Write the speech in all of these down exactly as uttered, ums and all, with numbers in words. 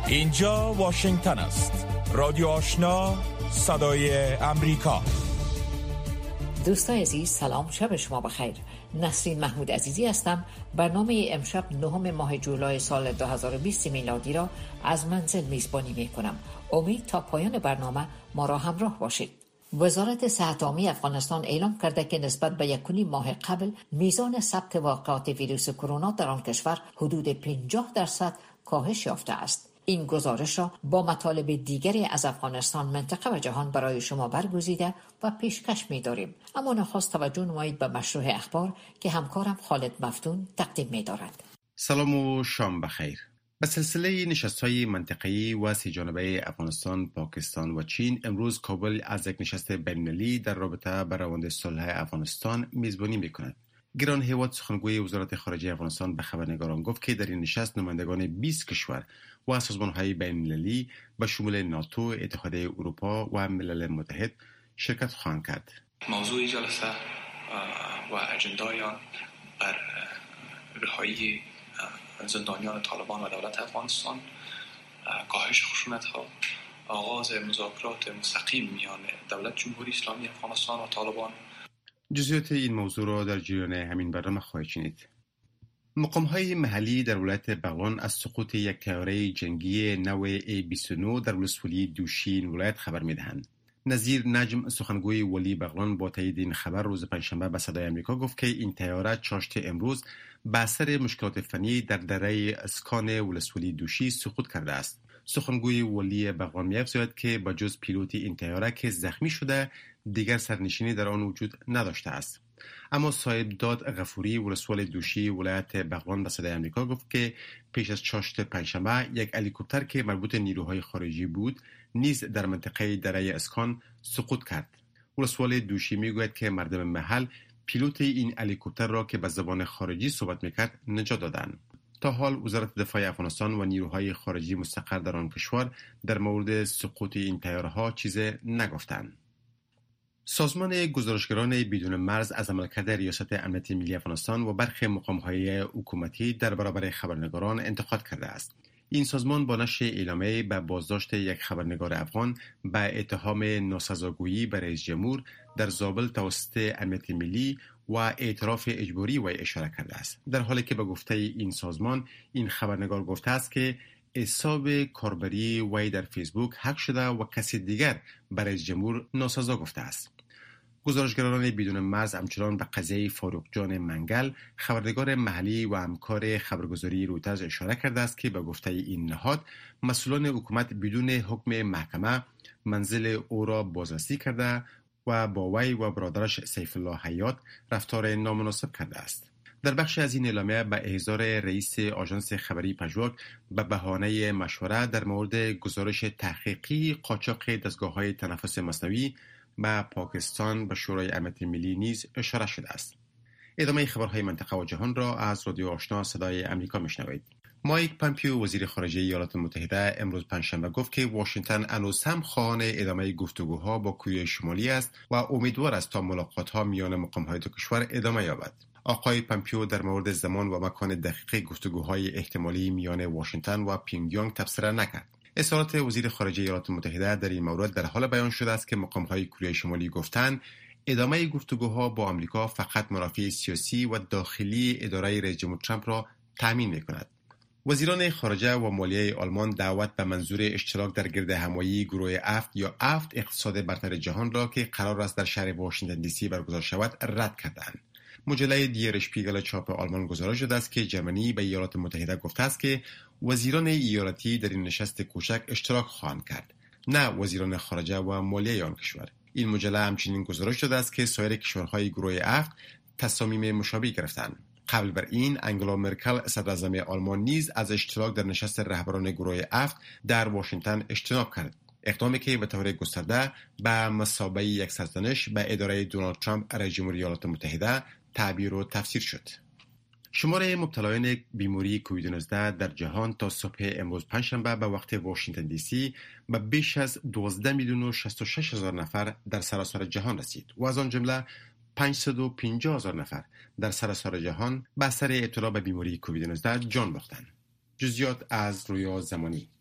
اینجا واشنگتن است. رادیو آشنا، صدای امریکا. دوستان عزیز، سلام، شب شما بخیر. نسرین محمود عزیزی هستم. برنامه امشب نهم ماه جولای سال دو هزار و بیست میلادی را از منزل میزبانی میکنم. امید تا پایان برنامه ما را همراه باشید. وزارت صحت عامه افغانستان اعلام کرده که نسبت به یکونی ماه قبل میزان ثبت واقعات ویروس کرونا در آن کشور حدود پنجاه درصد کاهش یافته است. این گزارش را با مطالب دیگری از افغانستان، منطقه و جهان برای شما برگزیده و پیشکش می‌داریم. اما نخست توجه نمایید به مشروع اخبار که همکارم خالد مفتون تقدیم می‌دارد. سلام و شام بخیر. به سلسله نشست‌های منطقه‌ای و سه جانبه افغانستان، پاکستان و چین، امروز کابل از یک نشست بین‌المللی در رابطه با روند صلح افغانستان میزبانی می‌کند. گران هیواد سخنگوی وزارت خارجه افغانستان به خبرنگاران گفت که در این نشست نمایندگان بیست کشور و سازمان‌های بین‌المللی به شمول ناتو، اتحادیه اروپا و ملل متحد شرکت خواهند کرد. موضوع جلسه و اجندای آن بر رهایی زندانیان طالبان و دولت افغانستان، کاهش خشونت‌ها، آغاز مذاکرات مستقیم میان دولت جمهوری اسلامی افغانستان و طالبان. جزئیات این موضوع را در جریان همین برنامه خواهید شنید. مقام‌های محلی در ولایت بغلان از سقوط یک طیاره جنگی نو ای بیست و نه در ولسوالی دوشین ولایت خبر می‌دهند. نظیر نجم، سخنگوی ولی بغلان، با تایید این خبر روز پنجشنبه به صدای آمریکا گفت که این طیاره چاشت امروز به اثر مشکلات فنی در دره اسکان ولسوالی دوشی سقوط کرده است. سخنگوی ولی بغلان می‌افزاید که با جز پیلوت این طیاره که زخمی شده، دیگر سرنشینی در آن وجود نداشته است. اما صاحب داد غفوری، ولسوال دوشی ولایت بغلان، به صدای آمریکا گفت که پیش از چاشت پنجشنبه یک هلیکوپتر که مربوط نیروهای خارجی بود نیز در منطقه دره اسکان سقوط کرد. ولسوال دوشی میگوید که مردم محل پیلوت این هلیکوپتر را که به زبان خارجی صحبت میکرد نجات دادند. تا حال وزارت دفاع افغانستان و نیروهای خارجی مستقر در آن کشور در مورد سقوط این طیاره‌ها چیزی نگفتند. سازمان گزارشگران بدون مرز از عملکرد ریاست امنیت ملی افغانستان و برخی مقام‌های حکومتی در برابر خبرنگاران انتقاد کرده است. این سازمان با نشر اعلامیه به بازداشت یک خبرنگار افغان به اتهام ناسزاگویی به رئیس جمهور در زابل توسط امنیت ملی و اعتراف اجباری وی اشاره کرده است، در حالی که به گفته این سازمان این خبرنگار گفته است که حساب کاربری وی در فیسبوک هک شده و کسی دیگر به رئیس جمهور ناسزا گفته است. گزارشگران بدون مرز همچنان به قضیه فاروق جان منگل، خبرنگار محلی و همکار خبرگزاری رویترز اشاره کرده است که به گفته این نهاد مسئولان حکومت بدون حکم محکمه منزل او را بازرسی کرده و با وی و برادرش سیف الله حیات رفتار نامناسب کرده است. در بخش از این اعلامیه به احضار رئیس آژانس خبری پژواک به بهانه مشوره در مورد گزارش تحقیقی قاچاق دستگاه‌های تنفس مصنوعی به پاکستان به شورای امنیت ملی نیز اشاره شده است. ادامه خبرهای منطقه و جهان را از رادیو آشنا صدای امریکا میشنوید. مایک پامپیو، وزیر خارجه ایالات متحده، امروز پنجشنبه گفت که واشنگتن هنوز هم خواهان ادامه گفتگوها با کره شمالی است و امیدوار است تا ملاقات‌ها میان مقام‌های دو کشور ادامه یابد. آقای پامپیو در مورد زمان و مکان دقیق گفتگوهای احتمالی میان واشنگتن و پیونگیانگ تبصره نکرد. اظهارات وزیر خارجه ایالات متحده در این مورد در حال بیان شده است که مقام‌های کره شمالی گفتند ادامه گفتگوها با آمریکا فقط منافع سیاسی و داخلی اداره رئیس جمهور ترامپ را تضمین می‌کند. وزیران خارجه و مالیه آلمان دعوت به منظور اشتراک در گرد همایی گروه افت یا افت اقتصاد برتر جهان را که قرار است در شهر واشنگتن دی سی برگزار شود رد کردند. مجله دیر اشپیگل چاپ آلمان گزارش داده است که جرمنی به ایالات متحده گفته است که وزیران ایالتی در این نشست کوچک اشتراک خواهند کرد، نه وزیران خارجه و مالیه آن کشور. این مجله همچنین گزارش داده است که سایر کشورهای گروه افت تصامیم مشابه گرفتند. قبل بر این انگلا مرکل صدراعظم آلمان نیز از اشتراک در نشست رهبران گروه افت در واشنگتن اجتناب کرد، اقدامی که به طور گسترده به مثابه یک سرزنش به اداره دونالد ترامپ رئیس جمهوری ایالات متحده تعبیر و تفسیر شد. شماره مبتلایان بیماری کووید نوزده در جهان تا صبح امروز پنجشنبه به وقت واشنگتن دی سی به بیش از دوازده میلیون و شصت و شش هزار نفر در سراسر جهان رسید و از آن جمله پانصد و پنجاه هزار نفر در سراسر جهان به اثر ابتلا به بیماری کووید نوزده جان باختند. جزئیات از رویا زمانی.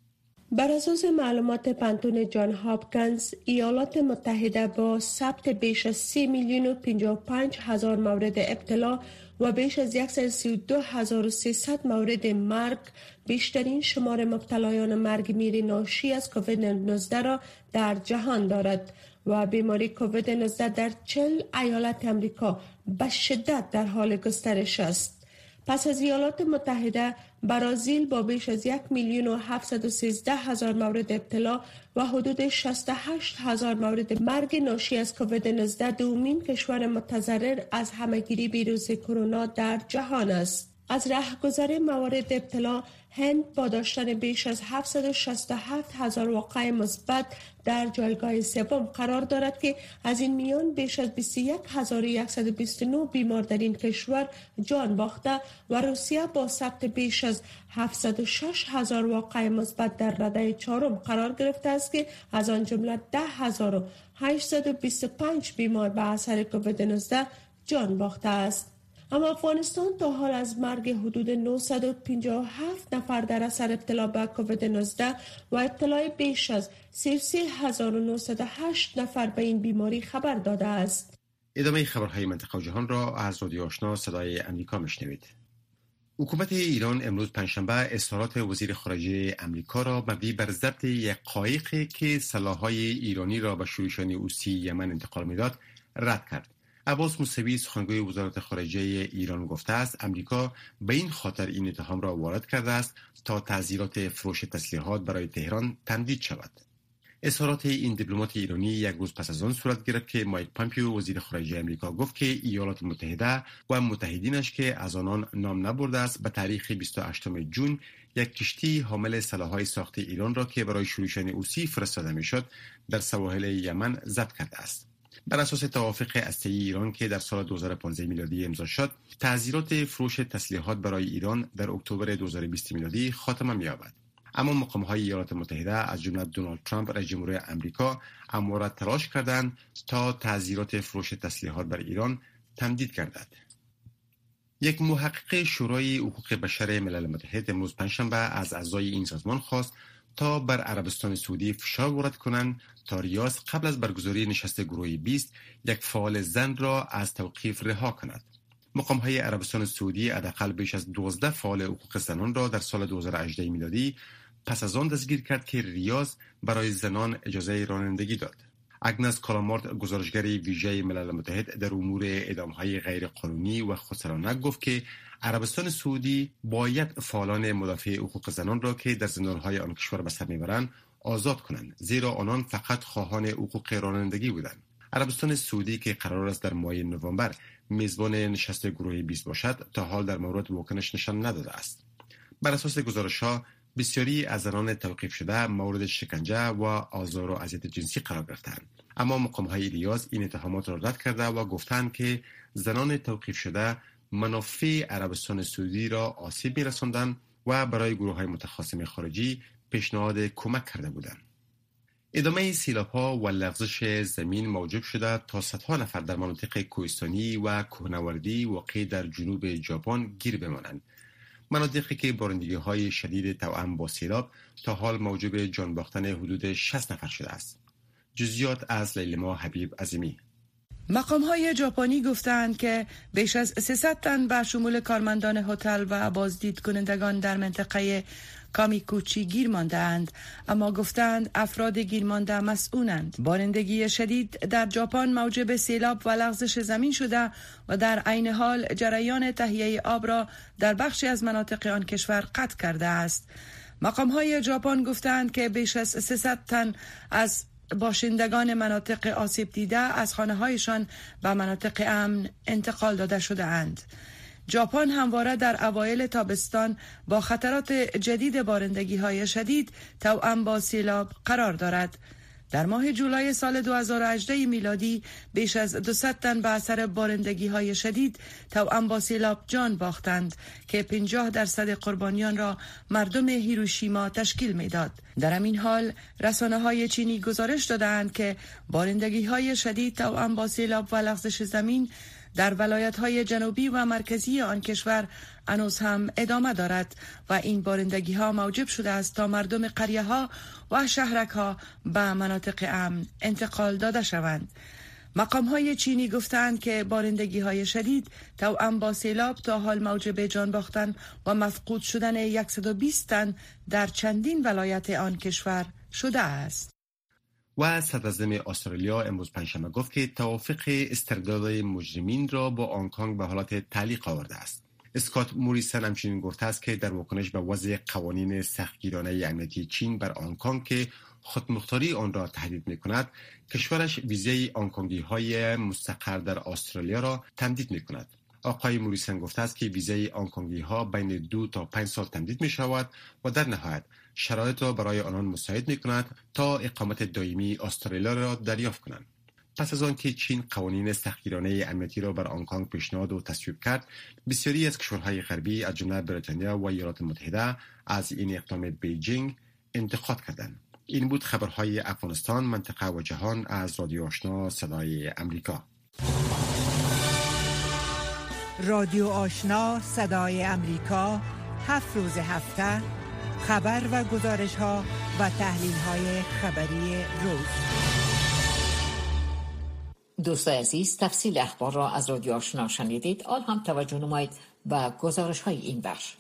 بر اساس معلومات پانتون جان هاپکینز، ایالات متحده با ثبت بیش از سه میلیون و پنجاه و پنج هزار مورد ابتلا و بیش از صد و سی و دو هزار و سیصد مورد مرگ بیشترین شمار مبتلایان مرگ میر ناشی از کووید نوزده را در جهان دارد و بیماری کووید نوزده در چهل ایالت امریکا به شدت در حال گسترش است. پس از ایالات متحده، برزیل با بیش از یک میلیون و هفتصد و سیزده هزار مورد ابتلا و حدود شصت و هشت هزار مورد مرگ ناشی از کووید نوزده دومین کشور متضرر از همهگیری ویروس کرونا در جهان است. از رهگذر موارد ابتلا، هند با داشتن بیش از هفتصد و شصت و هفت هزار واقعه مثبت در جایگاه سوم قرار دارد که از این میان بیش از بیست و یک هزار و صد و بیست و نه بیمار در این کشور جان باخته و روسیه با ثبت بیش از هفتصد و شش هزار واقعه مثبت در رده چهارم قرار گرفته است که از آن جمله ده هزار و هشتصد و بیست و پنج بیمار به اثر کووید نوزده جان باخته است. اما افغانستان تا حال از مرگ حدود نهصد و پنجاه و هفت نفر در اثر ابتلا به کووید نوزده و ابتلای بیش از سی و سه هزار و نهصد و هشت نفر به این بیماری خبر داده است. ادامه خبرهای منطقه و جهان را از رادیو آشنا صدای امریکا میشنوید. حکومت ایران امروز پنجشنبه اظهارات وزیر خارجه امریکا را مبنی بر ضبط یک قایقی که سلاح‌های ایرانی را به شورشیان حوثی یمن انتقال میداد رد کرد. عباس موسوی سخنگوی وزارت خارجه ایران گفته است امریکا به این خاطر این اتهام را وارد کرده است تا تعزیرات فروش تسلیحات برای تهران تمدید شود. اظهارات این دیپلمات ایرانی یک روز پس از آن صورت گرفت که مایک پامپیو وزیر خارجه امریکا گفت که ایالات متحده و متحدینش که از آنان نام نبرده است به تاریخ بیست و هشتم ژوئن یک کشتی حامل سلاح‌های ساخت ایران را که برای شورشیان حوثی فرستاده میشد در سواحل یمن ضبط کرده است. بر اساس توافق هسته‌ای ایران که در سال دو هزار و پانزده میلادی امضا شد، تعزیرات فروش تسلیحات برای ایران در اکتبر دو هزار و بیست میلادی خاتمه می‌یابد. اما مقام‌های ایالات متحده از جمله دونالد ترامپ رئیس جمهور آمریکا همواره تلاش کردند تا تعزیرات فروش تسلیحات بر ایران تمدید گردد. یک محقق شورای حقوق بشر ملل متحد امروز پنجشنبه از اعضای این سازمان خواست تا بر عربستان سعودی فشار وارد کنند تا ریاض قبل از برگزاری نشست گروه بیست یک فعال زن را از توقیف رها کند. مقام‌های عربستان سعودی حداقل بیش از دوازده فعال حقوق زنان را در سال دو هزار و هجده میلادی پس از آن دستگیر کرد که ریاض برای زنان اجازه رانندگی داد. اگنس کالامارت، گزارشگر ویژه ملل متحد در امور اعدام‌های غیرقانونی و خودسرانه، گفت که عربستان سعودی باید فعالان مدافع حقوق زنان را که در زندان‌های آن کشور به سر میبرند آزاد کنند، زیرا آنان فقط خواهان حقوق رانندگی بودند. عربستان سعودی که قرار است در ماه نوامبر میزبان نشست گروه بیست باشد تا حال در مورد واکنش نشان نداده است. بر اساس گزارش‌ها بسیاری از زنان توقیف شده مورد شکنجه و آزار و اذیت جنسی قرار گرفتند، اما مقام‌های ریاض این اتهامات را رد کرده و گفتند که زنان توقیف شده منافع عربستان سعودی را آسیب می‌رساندند و برای گروه‌های متخاصم خارجی پیشنهاد کمک کرده بودند. ادامه سیلاب‌ها و لغزش زمین موجب شده تا صدها نفر در مناطق کوهستانی و کوهنوردی واقع در جنوب ژاپن گیر بمانند. مناطقی که بارندگی‌های شدید توأم با سیلاب تا حال موجب جان باختن حدود شصت نفر شده است. جزئیات از لیلما حبیب عظیمی. مقام‌های ژاپنی گفتند که بیش از سیصد تن به شمول کارمندان هتل و بازدید کنندگان در منطقه کامیکوچی گیر مانده‌اند، اما گفتند افراد گیر مانده مسئولند. بارندگی شدید در ژاپن موجب سیلاب و لغزش زمین شده و در عین حال جریان تهیه آب را در بخشی از مناطق آن کشور قطع کرده است. مقام‌های ژاپن گفتند که بیش از سیصد تن از باشندگان مناطق آسیب دیده از خانه‌هایشان به مناطق امن انتقال داده شده اند. ژاپن همواره در اوایل تابستان با خطرات جدید بارندگی‌های شدید توأم با سیلاب قرار دارد. در ماه جولای سال دو هزار و هجده میلادی بیش از دویست تن به اثر بارندگی‌های شدید توأم با سیلاب جان باختند که پنجاه درصد قربانیان را مردم هیروشیما تشکیل میداد. در همین حال رسانه‌های چینی گزارش دادند که بارندگی‌های شدید توأم با سیلاب و لغزش زمین در ولایت‌های جنوبی و مرکزی آن کشور هنوز هم ادامه دارد و این بارندگی‌ها موجب شده است تا مردم قریه‌ها و شهرک‌ها به مناطق امن انتقال داده شوند. مقام‌های چینی گفتند که بارندگی‌های شدید توأم با سیلاب تا حال موجب جان باختن و مفقود شدن صد و بیست تن در چندین ولایت آن کشور شده است. و صدراعظم استرالیا امروز پنجشنبه گفت که توافق استرداد مجرمین را با هنگ کنگ به حالت تعلیق آورده است. اسکات موریسن همچنین گفته است که در واکنش به وضع قوانین سختگیرانه امنیتی چین بر هنگ کنگ که خودمختاری آن را تهدید می‌کند، کشورش ویزای هنگ کنگی های مستقر در استرالیا را تمدید می‌کند. آقای موریسن گفته است که ویزای هنگ کنگی ها بین دو تا پنج سال تمدید می‌شود و در نهایت شرایط را برای آنان مساعد می‌کند تا اقامت دائمی استرالیا را دریافت کنند. پس از آنکه چین قوانین سختگیرانه امنیتی را بر هنگ کنگ پیشنهاد و تصویب کرد، بسیاری از کشورهای غربی از جمله بریتانیا و ایالات متحده از این اقدام بیجینگ انتقاد کردند. این بود خبرهای افغانستان، منطقه و جهان از رادیو آشنا صدای امریکا. رادیو آشنا صدای امریکا، هفت روز هفته خبر و گزارش ها و تحلیل های خبری روز. دوستان عزیز، تفصیل اخبار را از رادیو آشنا شنیدید. آن هم توجه نمایید به گزارش های این بخش.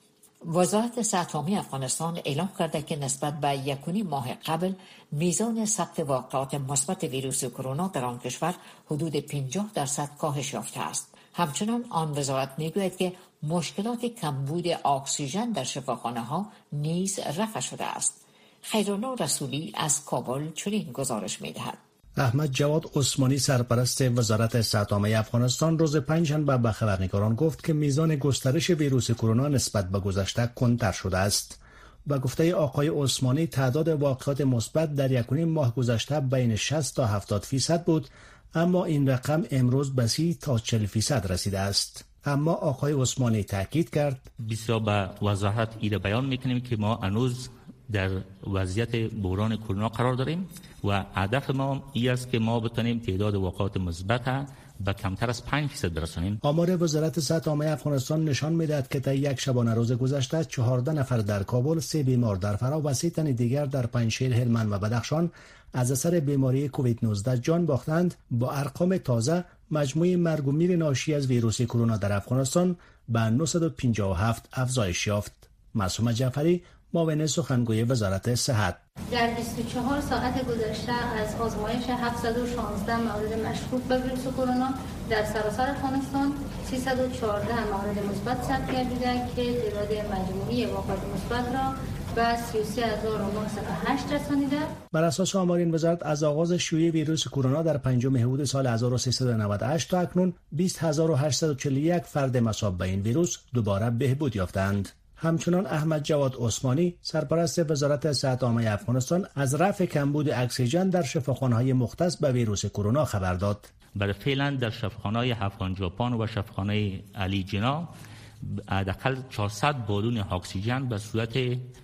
وزارت صحت عامه افغانستان اعلام کرده که نسبت به یکونی ماه قبل میزان ثبت واقعات مثبت ویروس کرونا در آن کشور حدود پنجاه درصد کاهش یافته است. همچنان آن وزارت میگوید که مشکلات کمبود اکسیژن در شفاخانه ها نیز رفع شده است. خیرالله رسولی از کابل چنین گزارش میدهد. احمد جواد عثمانی سرپرست وزارت صحت عامه افغانستان روز پنجشنبه به خبرنگاران گفت که میزان گسترش ویروس کرونا نسبت به گذشته کندتر شده است. با گفته آقای عثمانی تعداد واقعات مثبت در یکونیم ماه گذشته بین شصت تا هفتاد فیصد بود، اما این رقم امروز به سی تا چهل فیصد رسیده است. اما آقای عثمانی تاکید کرد بسیار با وضاحت ایره بیان میکنیم که ما هنوز در وضعیت بحران کرونا قرار داریم و هدف ما این است که ما بتونیم تعداد واقعات مثبت به کمتر از پنج فیصد برسانیم. آمار وزارت صحت عامه افغانستان نشان میدهد که تا یک شبانه روز گذشته چهارده نفر در کابل، سه بیمار در فرا و سه تن دیگر در پنجشیر، هلمند و بدخشان از اثر بیماری کووید نوزده جان باختند. با ارقام تازه مجموع مرگ و میر ناشی از ویروس کرونا در افغانستان به نهصد و پنجاه و هفت افزایش یافت. معصومه جعفری، معاون سخنگوی وزارت صحت: در بیست و چهار ساعت گذشته از آزمایش هفتصد و شانزده مورد مشکوک به ویروس کرونا در سراسر افغانستان سیصد و چهارده مورد مثبت ثبت گردیده که تعداد مجموعی واقعات مثبت را به سی و سه هزار و نهصد و هشت رسانیده. بر اساس آمار این وزارت از آغاز شیوع ویروس کرونا در پنجم حدود سال هزار و سیصد و نود و هشت تا اکنون بیست هزار و هشتصد و چهل و یک فرد مصاب به این ویروس دوباره بهبود یافتند. همچنان احمد جواد عثمانی سرپرست وزارت صحت عامه افغانستان از رفع کمبود اکسیژن در شفاخانه‌های مختص به ویروس کرونا خبر داد. برای فعلا در شفاخانه افغان ژاپن و شفاخانه علی جنا حداقل چهارصد بالون اکسیژن به صورت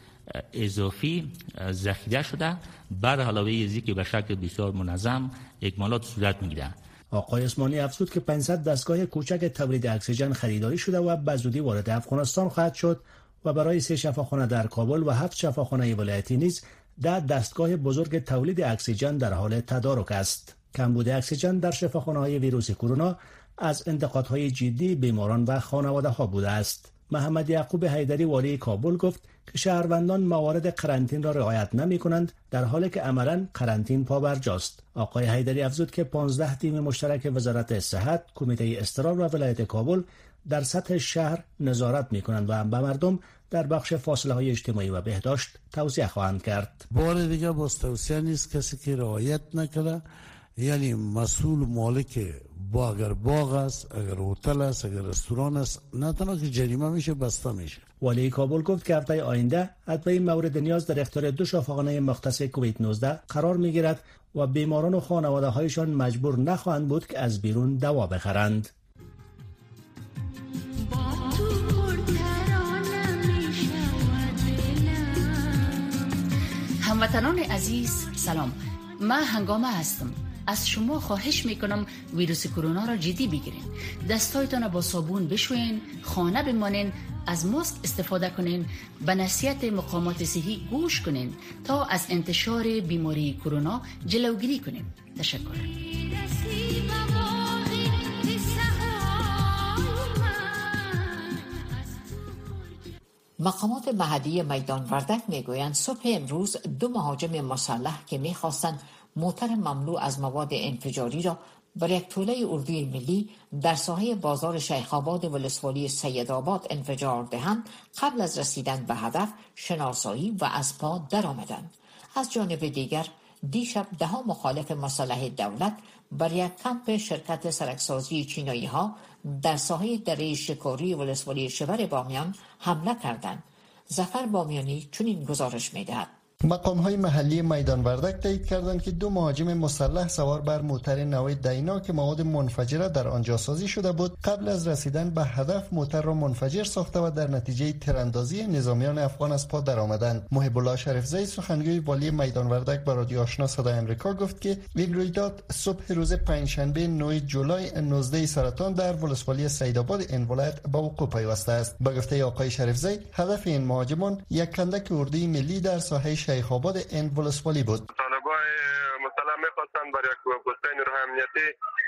اضافی ذخیره شده، بر علاوه ازی که به شکل بسیار منظم اکمالات صورت میگیره. آقای عثمانی افزود که پانصد دستگاه کوچک تولید اکسیژن خریداری شده و به زودی وارد افغانستان خواهد شد و برای سه شفاخانه در کابل و هفت شفاخانه ولایتی نیز ده دستگاه بزرگ تولید اکسیژن در حال تدارک است. کمبود اکسیژن در شفاخانه‌های ویروس کرونا از انتقادهای جدی بیماران و خانواده‌ها بوده است. محمد یعقوب حیدری والی کابل گفت که شهروندان موارد قرنطین را رعایت نمی‌کنند، در حالی که عملاً قرنطین پابرجاست. آقای حیدری افزود که پانزده تیم مشترک وزارت صحت، کمیته اضطرار و ولایت کابل در سطح شهر نظارت می‌کنند و به مردم در بخش فاصله‌های اجتماعی و بهداشت توصیه خواهند کرد. بار دیگه باز توصیه نیست کسی که رعایت نکنه، یعنی مسئول مالک با اگر باغ است، اگر هتل است، اگر رستوران است، نه تنها که جریمه میشه، بسته میشه. والی کابل گفت که هفته آینده ادویه مورد نیاز در اختیار دو شفاخانه مختص کووید نوزده قرار میگیرد و بیماران و خانواده هایشان مجبور نخواهند بود که از بیرون دوا بخرند. هموطنان عزیز سلام، من هنگامه هستم. از شما خواهش میکنم ویروس کرونا را جدی بگیرین. دستایتان را با صابون بشوین، خانه بمانین، از ماسک استفاده کنین، به نصیحت مقامات صحی گوش کنین تا از انتشار بیماری کرونا جلوگیری کنین. تشکر. مقامات محلی میدان وردک میگویند صبح امروز دو مهاجم مسلح که میخواستند موتر مملو از مواد انفجاری را بر یک توله اردوی ملی در ساحه بازار شیخ آباد ولسوالی سیدآباد انفجار دهند، قبل از رسیدن به هدف شناسایی و از پا درآمدند. از جانب دیگر دیشب ده ها مخالف مسلح دولت بر یک کمپ شرکت سرکسازی چینایی ها در ساحه دره شکاری ولسوالی شبر بامیان حمله کردند. ظفر بامیانی چنین گزارش می‌دهد. مقام‌های محلی میدان وردک تایید کردند که دو مهاجم مسلح سوار بر موتر نوع دینا که مواد منفجره در آنجا سازی شده بود، قبل از رسیدن به هدف موتر را منفجر ساخته و در نتیجه تیراندازی نظامیان افغان از پا درآمدند. محب الله شریفزی سخنگوی والی میدان وردک به رادیو آشنا صدای آمریکا گفت که این رویداد صبح روز پنجشنبه نه جولای نوزده سرطان در ولسوالی سیدآباد این ولایت به وقوع پیوسته است. به گفته آقای شریفزی، هدف این مهاجمان یک کندک اردوی ملی در ساحه شیخ آباد این ولسوالی بود. طالبای مسلح می‌خواستند برای پست نیروهای امنیتی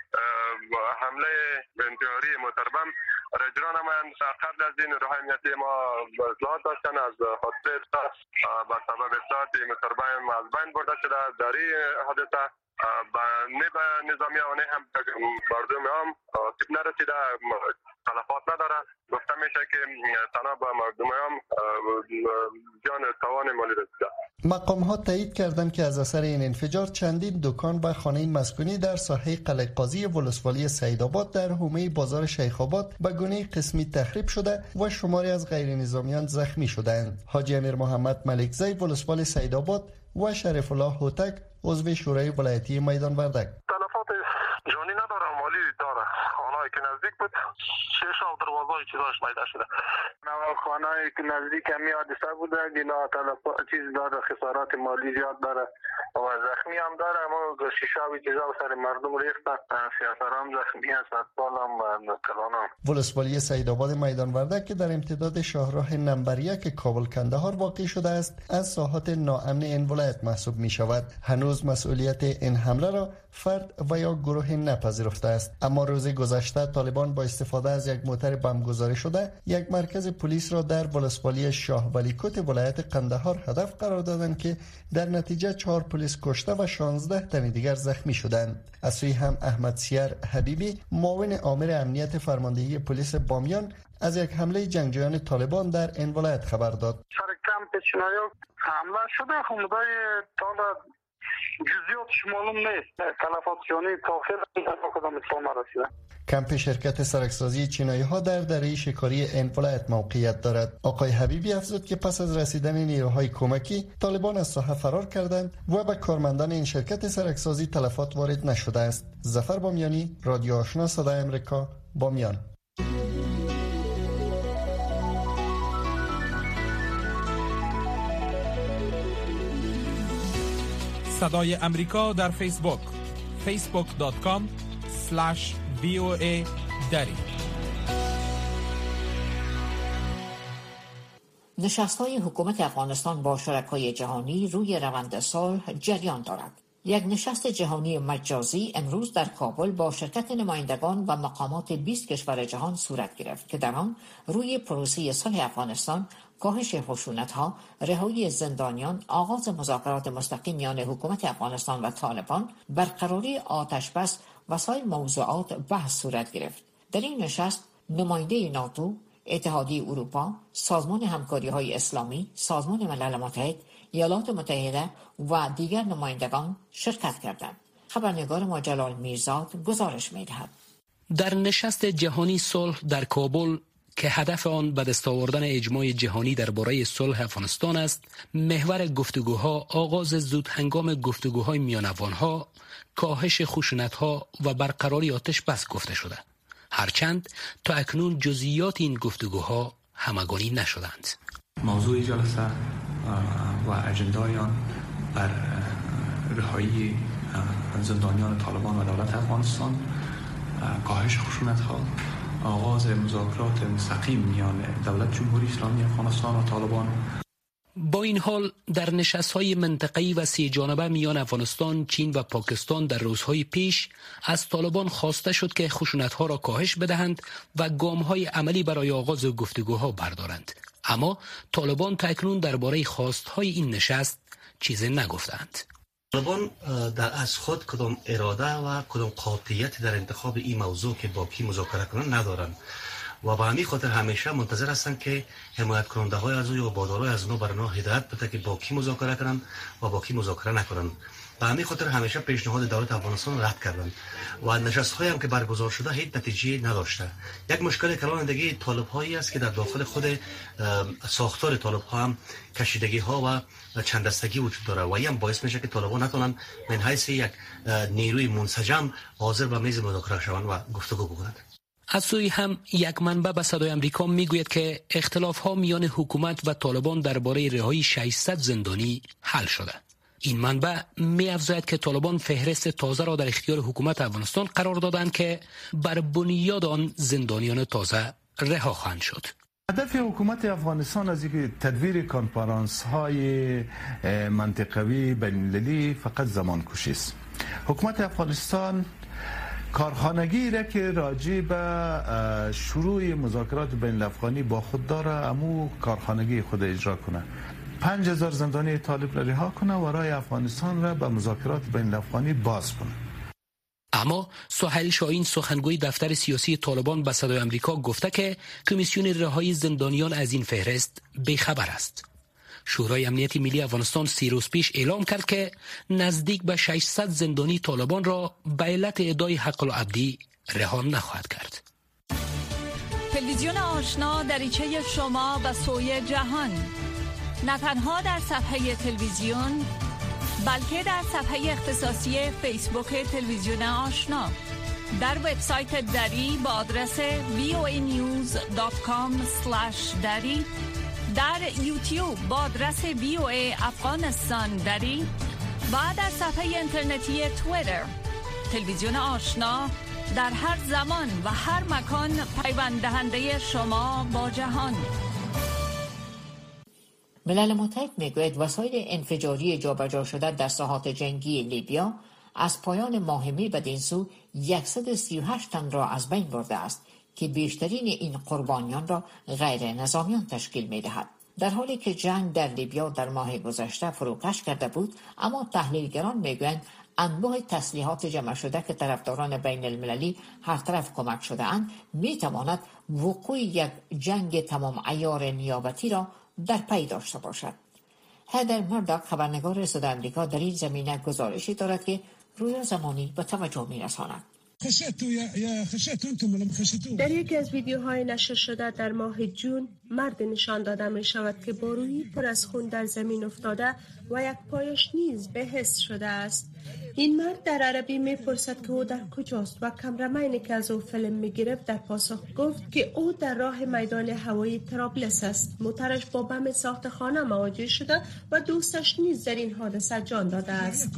حمله انتحاری محترم را اجرا نمایند. قبل از این نیروهای امنیتی ما اطلاعات داشتن از خاطر به سبب اطلاعات محترم از بین برده شده. در این حادثه نه به نظامی و نه هم مردم هم آسیب نرسیده، تلفات نداره. گفته میشه که تنها به مردم هم جان تاوان مالی رسیده. مقام ها تایید کردند که از اثر این انفجار چندین دکان و خانه مسکونی در ساحه قلعه قاضی ولسوالی سیدآباد در حومه بازار شیخ آباد به گونه قسمی تخریب شده و شماری از غیر نظامیان زخمی شدند. حاجی امیر محمد ملکزی ولسوالی سیدآباد و شریف الله هوتک عضو شورای ولایتی میدان وردک: تلفات جانی نداره، مالی داره. خانه‌ای که نزدیک بود شش و دروازه‌ای چیزاش پیدا شده. نوال خانه‌ای که نزدیک همی حادثه بوده گیلا تلفات چیز داره، خسارات مالی زیاد داره و زخمی هم داره. اما شیشه و چیزا سر مردم ریختن، سیاسران زخمی هستند، بالام و کلانم. ولسوالی سیدآباد میدان وردک که در امتداد شاهراه نمبر یک کابل کندهار واقع شده است، از ساحات ناامن این ولایت محسوب می شود. هنوز مسئولیت این حمله را فرد و یا گروه نپذیرفته است. اما روز گذشته طالبان با استفاده از یک موتر بمبگذاری شده یک مرکز پلیس را در ولسوالی شاه ولی کوت ولایت قندهار هدف قرار دادند که در نتیجه چهار پلیس کشته و شانزده تن دیگر زخمی شدند. از سوی هم احمد سیر حبیبی معاون آمر امنیت فرماندهی پلیس بامیان از یک حمله جنگجویان طالبان در این ولایت خبر داد. سر کمپ چینایی‌ها حمله شده، خونده تا جزئیاتش معلوم نیست. تلفات جانی تاخیر کدام اطلاع نرسیده. کمپ شرکت سرکسازی چینایی ها در دره شکاری این ولایت موقعیت دارد. آقای حبیبی افزود که پس از رسیدن نیروهای کمکی طالبان از ساحه فرار کردند و به کارمندان این شرکت سرکسازی تلفات وارد نشده است. ظفر بامیانی، رادیو آشنا صدای آمریکا، بامیان. صدای امریکا در فیسبوک فیسبوک دات کام اسلش وی او ای دری. نشست‌های حکومت افغانستان با شرکای جهانی روی روند صلح جریان دارد. یک نشست جهانی مجازی امروز در کابل با شرکت نمایندگان و مقامات بیست کشور جهان صورت گرفت که در آن روی پروسه صلح افغانستان، کاهش خشونت‌ها، رهایی زندانیان، آغاز مذاکرات مستقیم میان حکومت افغانستان و طالبان، برقراری آتشبس و سایر موضوعات بحث صورت گرفت. در این نشست نماینده ناتو، اتحادیه اروپا، سازمان همکاری‌های اسلامی، سازمان ملل متحد، ایالات متحده و دیگر نمایندگان شرکت کردند. خبرنگار ما جلال میرزاد گزارش می‌دهد. در نشست جهانی صلح در کابل که هدف آن به دست آوردن اجماع جهانی درباره صلح افغانستان است، محور گفتگوها آغاز زود هنگام گفتگوهای میان افغان‌ها، کاهش خشونت‌ها و برقراری آتش بس گفته شده. هرچند تا اکنون جزئیات این گفتگوها همگانی نشدند. موضوع جلسه و اجندای آن بر رهایی زندانیان طالبان و دولت افغانستان، کاهش خشونت‌ها، آغاز مذاکرات مستقیم میان دولت جمهوری اسلامی افغانستان و طالبان. با این حال در نشست‌های منطقه‌ای و سه جانبه میان افغانستان، چین و پاکستان در روزهای پیش از طالبان خواسته شد که خشونت‌ها را کاهش بدهند و گام‌های عملی برای آغاز گفتگوها بردارند. اما طالبان تا اکنون درباره خواست‌های این نشست چیزی نگفتند. طالبان در از خود کدام اراده و کدام قاطعیت در انتخاب این موضوع که با کی مذاکره کنند ندارند و به همین خاطر همیشه منتظر هستند که حمایت کننده های از او یا بادارای از اونها بر آنها هدایت بده که با کی مذاکره کنند و با کی مذاکره نکنند. به همین خاطر همیشه پیشنهاد دولت افغانستان رد کردند و نشست هایی هم که برگزار شده هیچ نتیجه نداشته. یک مشکل کلان دیگه طالب هایی است که در داخل خود ساختار طالب ها هم کشیدگی ها و چند دستگی وجود داره و این هم باعث میشه که طالبان نتونن من حیث یک نیروی منسجم حاضر به میز مذاکره شوند و گفتگو بکنند. از سوی هم یک منبع به صدای آمریکا میگوید که اختلاف‌ها میان حکومت و طالبان درباره رهایی ششصد زندانی حل شده. این منبع می‌افزاید که طالبان فهرست تازه را در اختیار حکومت افغانستان قرار دادند که بر بنیاد آن زندانیان تازه رها خواهند شد. هدف حکومت افغانستان از اینکه تدویر کنفرانس های منطقوی بین‌المللی فقط زمان کشی است. حکومت افغانستان کارخانگی را که راجع به شروع مذاکرات بین الافغانی با خود داره، امو کارخانگی خود اجرا کنه. پنج هزار زندانی طالب را رها کنه و راه افغانستان را به مذاکرات بین الافغانی باز کنه. اما سهیل شاهین سخنگوی دفتر سیاسی طالبان به صدای آمریکا گفته که کمیسیون رهایی زندانیان از این فهرست بی‌خبر است. شورای امنیت ملی افغانستان سی روز پیش اعلام کرد که نزدیک به ششصد زندانی طالبان را به علت ادعای حق العبدی رها نخواهد کرد. تلویزیون آشنا دریچه شما به سوی جهان، نه تنها در صفحه تلویزیون بلکه در صفحه اختصاصی فیسبوک تلویزیون آشنا، در وبسایت دری با آدرس وی او ای نیوز دات کام اسلش دری، در یوتیوب با آدرس وی او ای افغانستان دری و در صفحه اینترنتی توییتر. تلویزیون آشنا در هر زمان و هر مکان پیوند دهنده شما با جهان. ملل متحد میگوید وسایل انفجاری جابجا شده در ساحات جنگی لیبیا از پایان ماه می بدین سو صد و سی و هشت تن را از بین برده است که بیشترین این قربانیان را غیر نظامیان تشکیل می دهد. در حالی که جنگ در لیبیا در ماه گذشته فروکش کرده بود، اما تحلیلگران میگویند انواع تسلیحات جمع شده که طرفداران بین المللی هر طرف کمک شده اند می تواند وقوع یک جنگ تمام عیار نیابتی را در پی داشته باشد. هدر مرداک خبرنگار صدای آمریکا در این زمینه گزارشی دارد که رویا زمانی به توجه می رساند. در یکی از ویدیوهای نشر شده در ماه جون، مرد نشان داده می شود که با روحی پر از خون در زمین افتاده و یک پایش نیز به حس شده است. این مرد در عربی می پرسد که او در کجاست و کامرامینی که از او فیلم می گرفت در پاسخ گفت که او در راه میدان هوایی طرابلس است. موترش با بم ساخت خانه مواجه شده و دوستش نیز در این حادثه جان داده است.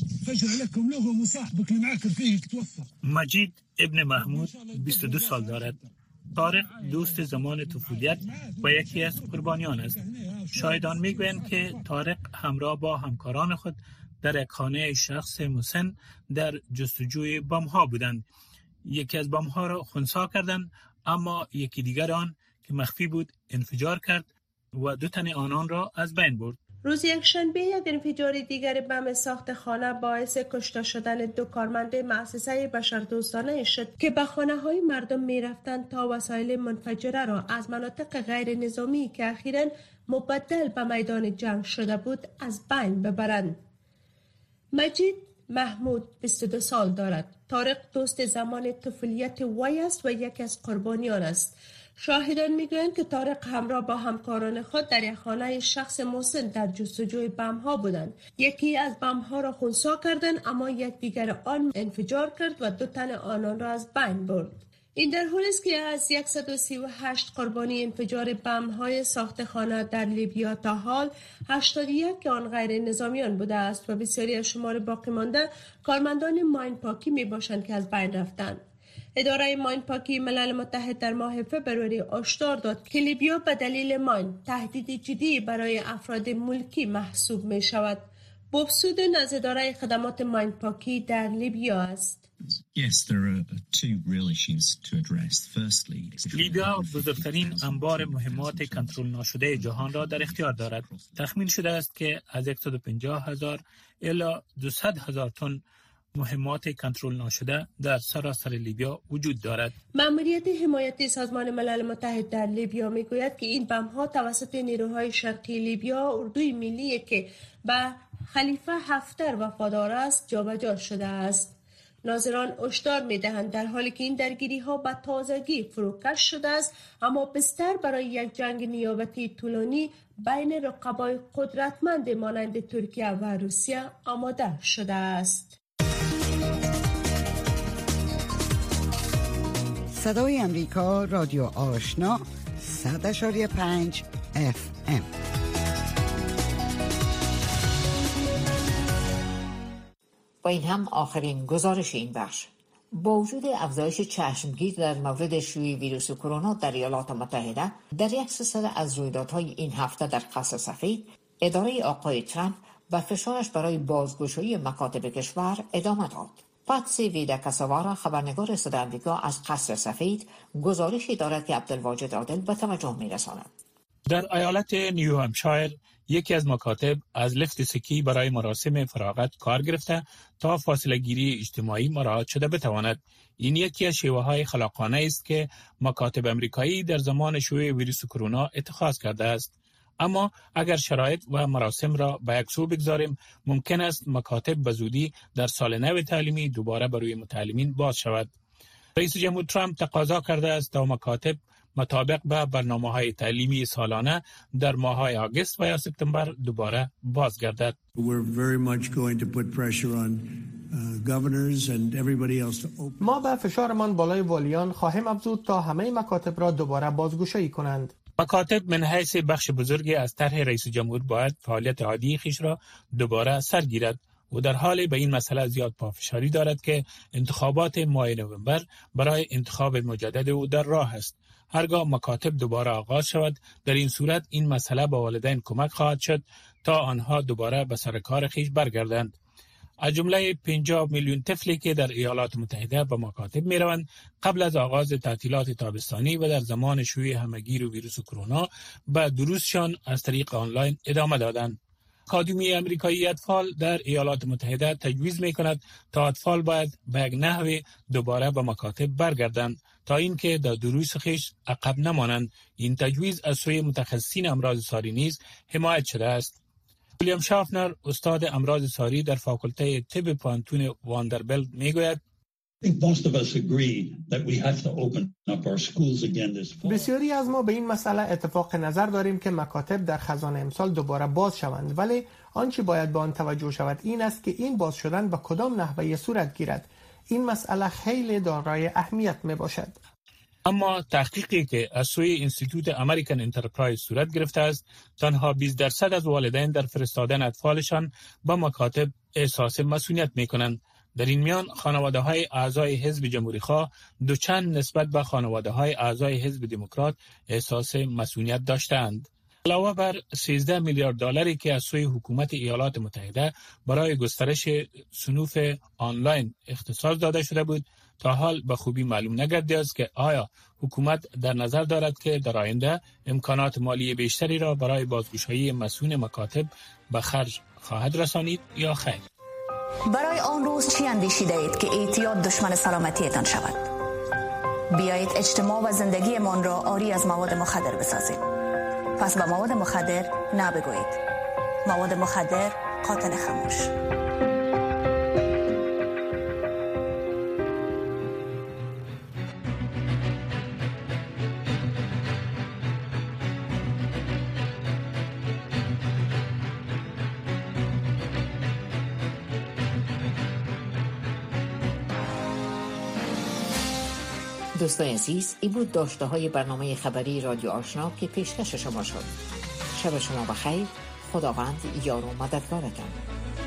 مجید ابن محمود بیست و دو سال دارد. طارق دوست زمان طفولیت و یکی از قربانیان است. شاهدان میگویند که طارق همراه با همکاران خود در یک خانه شخص مسن در جستجوی بم ها بودند. یکی از بم ها را خنثی کردند، اما یکی دیگر آن که مخفی بود انفجار کرد و دو تن آنان را از بین برد. روز یکشنبه یک انفجار دیگر بم ساخت خانه باعث کشته شدن دو کارمند مؤسسه بشردوستانه شد که به خانه های مردم می رفتند تا وسایل منفجره را از مناطق غیر نظامی که اخیراً مبدل به میدان جنگ شده بود از بین ببرند. مجید محمود بیست و دو سال دارد. طارق دوست زمان طفولیت وی است و یکی از قربانیان است. شاهدان میگویند که طارق همراه با همکاران خود در یک خانه شخص مسن در جستجوی بم ها بودند. یکی از بم ها را خنثی کردند، اما یک دیگر آن انفجار کرد و دو تن آنان را از بین برد. این در حالی است که از صد و سی و هشت قربانی انفجار بم‌های ساختخانه در لیبیا تا حال هشتاد و یک آن غیر نظامیان بوده است و بسیاری از شمار باقی مانده کارمندان ماین پاکی می باشند که از بین رفتند. اداره ماین پاکی ملل متحد در ماه فبروری هشدار داد که لیبیا به دلیل ماین تهدید جدی برای افراد ملکی محسوب می شود. بوب سودن از اداره خدمات ماین پاکی در لیبیا است. Yes, there are two real issues to address. Firstly, لیبیا بزرگترین انبار مهمات کنترل ناشده جهان را در اختیار دارد. تخمین شده است که از صد و پنجاه هزار الی دویست هزار تن مهمات کنترل ناشده در سراسر لیبیا وجود دارد. مأموریت حمایتی سازمان ملل متحد در لیبیا میگوید که این بم‌ها توسط نیروهای شرقی لیبیا اردوی ملی که به خلیفه حفتر وفادار است جابجا شده است. ناظران هشدار می‌دهند در حالی که این درگیری‌ها به تازگی فروکش شده است، اما بستر برای یک جنگ نیابتی طولانی بین رقبای قدرتمند مانند ترکیه و روسیه آماده شده است. صدای امریکا، رادیو آشنا، صد اشاری پنج اف ام. با این هم آخرین گزارش این بخش. با وجود افزایش چشمگیر در مورد شیوع ویروس کرونا در ایالات متحده، در یک سلسله از رویدادهای این هفته در قصر سفید، اداره آقای ترامپ به فشارش برای بازگشایی مکاتب کشور ادامه داد. پاتسی ویداکساوارا، خبرنگار صدای آمریکا از قصر سفید، گزارشی دارد که عبدالواجد عادل به توجه می‌رساند. در ایالت نیو همشایر یکی از مکاتب از لفت سکی برای مراسم فراغت کار گرفته تا فاصله گیری اجتماعی مراعات شده بتواند. این یکی از شیوه های خلاقانه است که مکاتب امریکایی در زمان شیوع ویروس کرونا اتخاذ کرده است. اما اگر شرایط و مراسم را به یک سو بگذاریم، ممکن است مکاتب به زودی در سال نو تعلیمی دوباره برای متعلمین باز شود. رئیس جمهور ترامپ تقاضا کرده است تا مکاتب مطابق به برنامه‌های تعلیمی سالانه در ماه‌های آگوست و یا سپتامبر دوباره بازگردد. ما به فشارمان بالای والیان خواهیم افزود تا همه مکاتب را دوباره بازگشایی کنند. مکاتب من حیث بخش بزرگی از طرح رئیس جمهور باید فعالیت عادی خیش را دوباره سر گیرد و در حال به این مسئله زیاد پافشاری دارد که انتخابات ماه نوامبر برای انتخاب مجدد او در راه است. هرگاه مکاتب دوباره آغاز شود، در این صورت این مسئله به والدین کمک خواهد شد تا آنها دوباره به سر کار خیش برگردند. از جمله پنجاه میلیون طفلی که در ایالات متحده به مکاتب می روند، قبل از آغاز تعطیلات تابستانی و در زمان شیوع همهگیر و ویروس کرونا به دروسشان از طریق آنلاین ادامه دادند. اکادمی امریکایی اطفال در ایالات متحده تجویز می کند تا اطفال باید به یک نحو دوباره به مکاتب برگردند تا اینکه در دروس خیش عقب نمانند. این تجویز از سوی متخصصین امراض ساری نیز حمایت شده است. ویلیام شافنر، استاد امراض ساری در فاکولته طب پانتون واندربیلت میگوید: بسیاری از ما به این مسئله اتفاق نظر داریم که مکاتب در خزان امسال دوباره باز شوند، ولی آنچه باید به آن توجه شود این است که این باز شدن به کدام نحوه صورت گیرد. این مسئله خیلی دارای اهمیت می باشد. اما تحقیقی که از سوی اینستیتوت امریکن انترپرایز صورت گرفته است، تنها بیست درصد از والدین در فرستادن اطفالشان به مکاتب احساس مسئولیت می کنند. در این میان خانواده های اعضای حزب جمهوری خواه دوچند نسبت به خانواده های اعضای حزب دموکرات احساس مسئولیت داشتند. علاوه بر سیزده میلیارد دلاری که از سوی حکومت ایالات متحده برای گسترش صنوف آنلاین اختصاص داده شده بود، تا حال به خوبی معلوم نگردیده است که آیا حکومت در نظر دارد که در آینده امکانات مالی بیشتری را برای بازگشایی مسئول مکاتب به خرج خواهد رسانید یا خیر. برای آن روز چی اندیشیده اید که اعتیاد دشمن سلامتیتان شود؟ بیایید اجتماع و زندگیمان را عاری از مواد مخدر بسازیم. پس به مواد مخدر نه بگویید. مواد مخدر قاتل خاموش. دوستان عزیز، این بود داشته های برنامه خبری رادیو آشنا که پیشکش شما شد. شب شما بخیر. خداوند یار و مددگارتان.